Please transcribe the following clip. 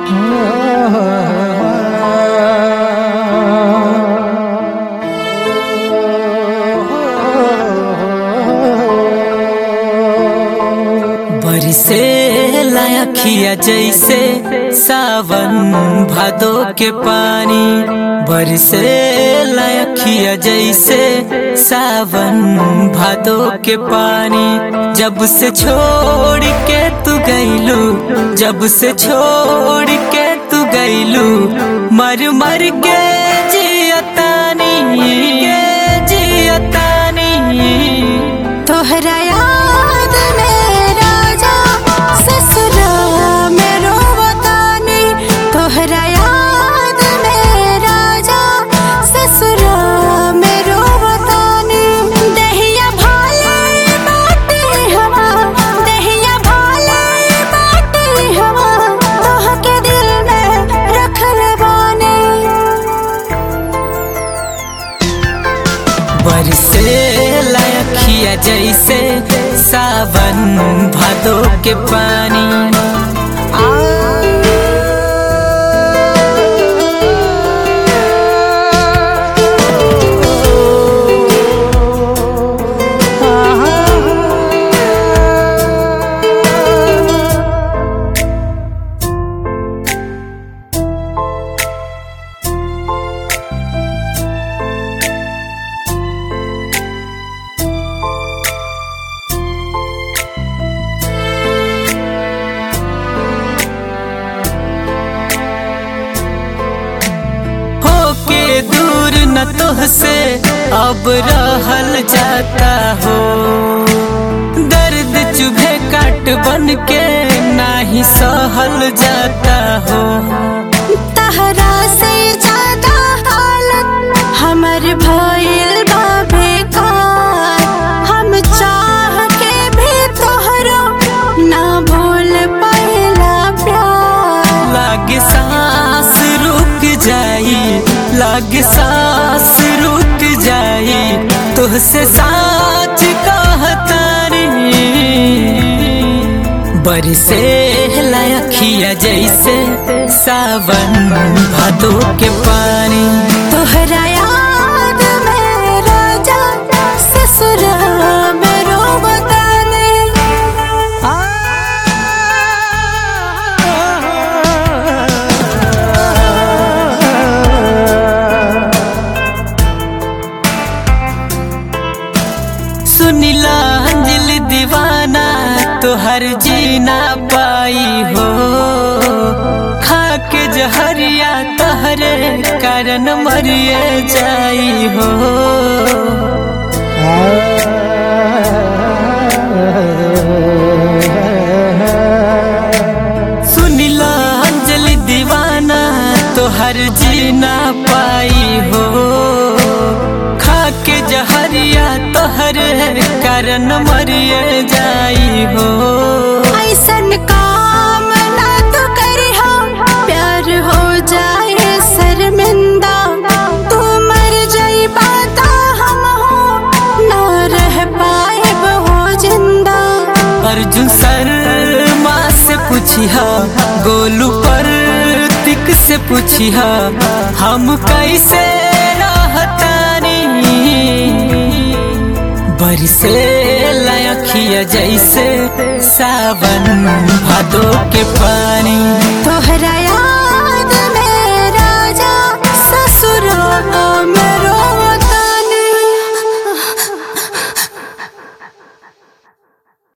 बरसे लाखिया जैसे सावन भादो के पानी, बरसे लाखिया जैसे सावन भादो के पानी। जब से छोड़ के तू गईलू, जब से छोड़ के तू गईलू, मर मर के जियतानी, जियतानी। तोहरा याद में राजा ससुरा में रोवतानी, तोहरा याद में राजा ससुरा में रोवतानी। दहिया भाले बाटे हवा, दहिया भाले बाटे हवा, तोहके दिल में रखल बानी। बरसे लाखिया जैसे सावन भादो के पानी। दूर न तुझसे अब रहल जाता हो, दर्द चुभे काट बन के नाही सहल जाता हो। तहरा से ज्यादा हालत हमर भइल बा बेकार, हम चाह के भी तोहरो ना भूल पाइला प्यार। लागे सांस रुक जाई, लागे सांस रुक जाई, तुझसे साच कहतानी। बरसे लाखिया जैसे सावन भादो के पानी। तोहरा याद में राजा ससुरा में रोवतानी। सुनीला अंजलि दीवाना तोहर जीना पाई हो, खाके जहरिया तहरे कारण मरिए जाई हो। सुनीला अंजलि दीवाना तोहर जीना पाई हो, खाके जहरिया तोहरे कारण मरिए जाई हो। ऐसन काम ना तो करी हो, प्यार हो जाए शर्मिंदा। तू मर जाई बाता हम हो ना रह पाए हो जिंदा। अर्जुन शर्मा से पूछिहा, गोलू प्रतीक से पूछिहा, हम कैसे रहतानी। बरसे लाखिया जैसे सावन भादो के पानी।